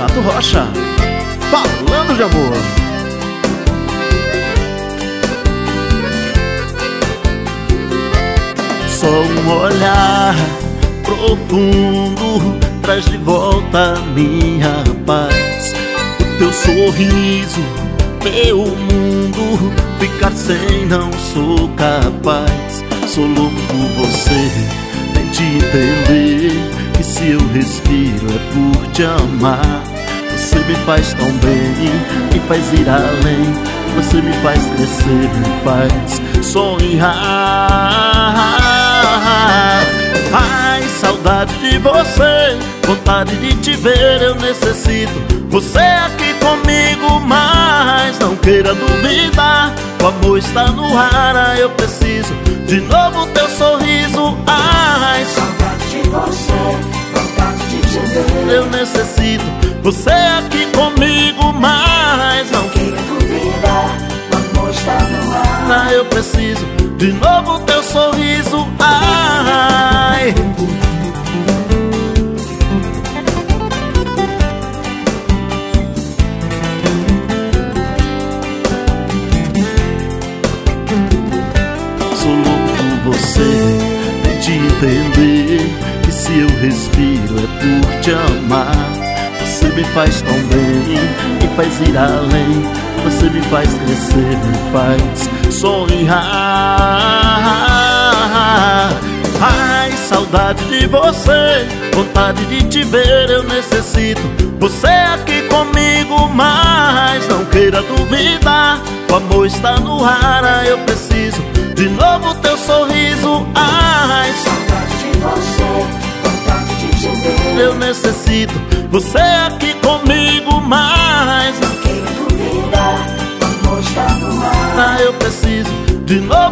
Renato Rocha, falando de amor. Só um olhar profundo traz de volta a minha paz. O teu sorriso, meu mundo, ficar sem não sou capaz. Sou louco por você, tente entender que se eu respiro é por te amar. Você me faz tão bem, me faz ir além. Você me faz crescer, me faz sonhar. Ai, saudade de você, vontade de te ver, eu necessito você aqui comigo, mas não queira duvidar, o amor está no ar, eu preciso de novo teu sorriso. Ai, saudade de você, vontade de te ver, eu necessito você aqui comigo, mas não queira duvidar, o amor está no ar, eu preciso de novo teu sorriso. Ai, sou louco por você, tente entender que se eu respiro é por te amar. Você me faz tão bem, me faz ir além. Você me faz crescer, me faz sonhar. Ai, saudade de você, vontade de te ver, eu necessito você aqui comigo, mas não queira duvidar, o amor está no ar, eu preciso de novo teu sorriso. Ai, saudade de você, vontade de te ver, eu necessito você aqui comigo, mas não queira duvidar, o amor está no ar, eu preciso de novo